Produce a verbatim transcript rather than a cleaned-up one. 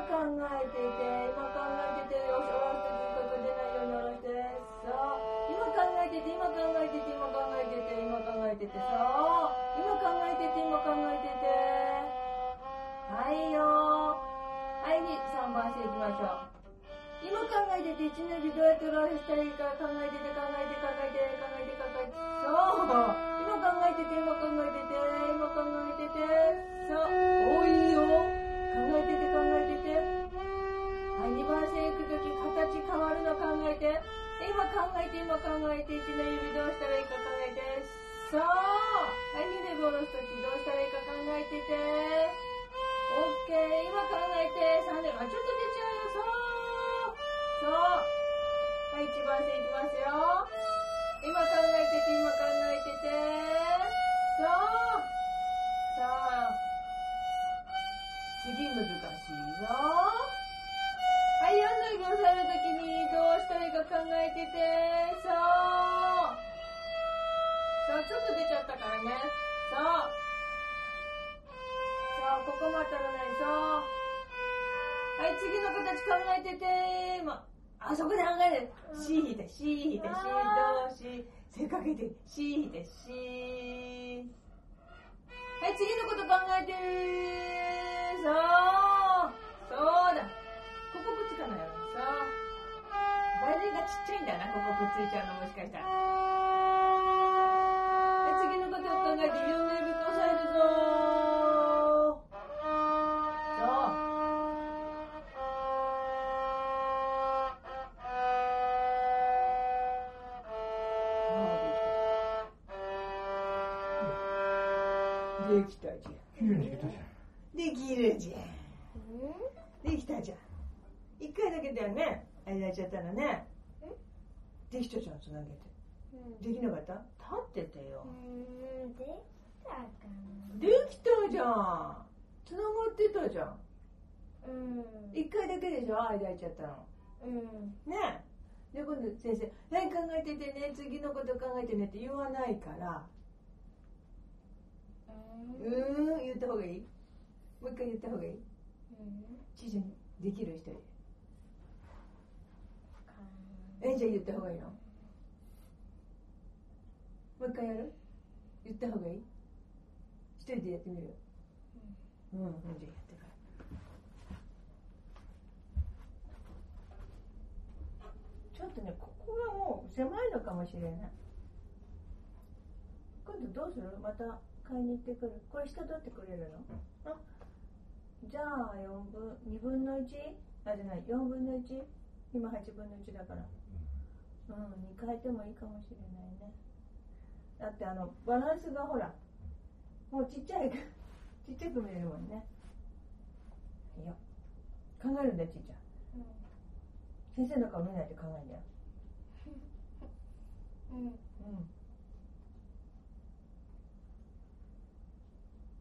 考えてて、今考えてて、よし、下ろして、ここ出ないように下ろして、そう。今考えてて、今考えてて、今考えてて、今考えてて、そう。今考えてて、今考えてて。はいよ。はい、さんばんしていきましょう。今考えてて、いちの指どうやって下ろしたらいいか考えてて、考えて、考えて、考えて、考えて、そう。今考えてて、今考えてて、今考えてて、そう。おいよ。考えてて、考えてて。はい、にばん線行くとき、形変わるの考えて。今考えて、今考えて、いちの指どうしたらいいか考えて。そう。はい、にの指下ろすときどうしたらいいか考えてて。オッケー。今考えて、さんの指、あ、ちょっと出ちゃうよ。そう。そう。はい、いちばん線いきますよ。今考えてて、今考えてて。そう。さあ。次難しいよ。はい、よんの指押さえるときにどうしたらいいか考えてて。そう。そう、ちょっと出ちゃったからね。そう。そう、ここまたらない。そう。はい、次の形考えてて。今。あそこで考える。シ弾いて、シ弾いて、シどうし。せっかけて、シ弾いて、シ。はい、次のこと考えて。そう。そうだ。ここくっつかないよ。そう。バイオリンがちっちゃいんだな、ここくっついちゃうのもしかしたら。はい、次のことを考えて、よんの指押さえるぞ。できたじゃん。 綺麗にできたじゃん。 できるじゃん。できたじゃん。一回だけだよね。あれやっちゃったらね。できたじゃん、つなげて。できなかった？立っててよ。 できたかな。 できたじゃん。つながってたじゃん。一回だけでしょ、間やっちゃったの。ねえ。で、今度先生、はい、考えててね、次のこと考えてねって言わないから。うーん、言った方がいい？もう一回言った方がいい？ちいちゃんできる？一人で。え、じゃあ言った方がいいの？もう一回やる？言った方がいい？一人でやってみる？うん、うん、じゃあやってから。ちょっとね、ここがもう狭いのかもしれない。今度どうする？また買いに行ってくる。これ下取ってくれるの？あ、じゃあよんぶん、にぶんのいち？あ、じゃない、よんぶんのいち？今はちぶんのいちだから。うん、に変えてもいいかもしれないね。だってあの、バランスがほら、もうちっちゃい、ちっちゃく見えるもんね。いいよ。考えるんだよ、ちいちゃん。先生の顔見ないと考えんだよ。うん。うん。